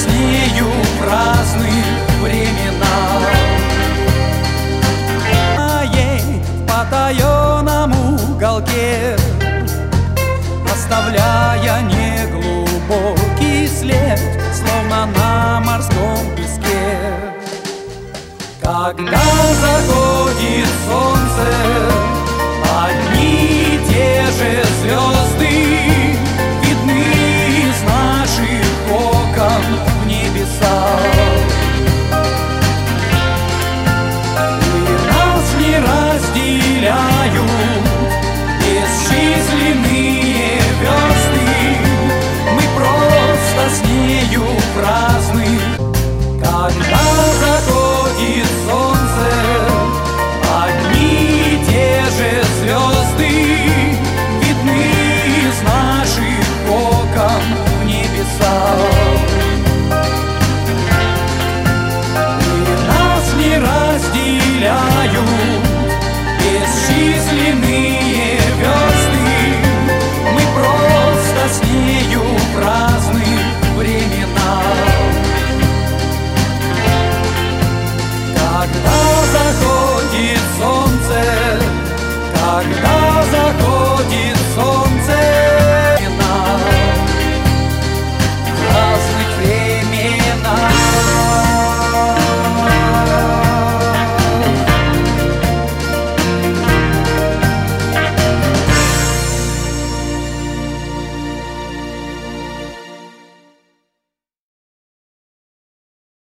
нею в разных временах. Ей в потаенном уголке, оставляя неглубокий след, словно на морском песке. Когда заходит солнце, одни и те же звезды видны из наших окон в небеса. И нас не разделяют бесчисленные версты, мы просто с нею в разных. Когда заходит солнце, одни и те же звезды видны из наших окон в небеса. И нас не разделяют бесчисленные версты, мы просто с нею в разных временах. Когда заходит солнце, когда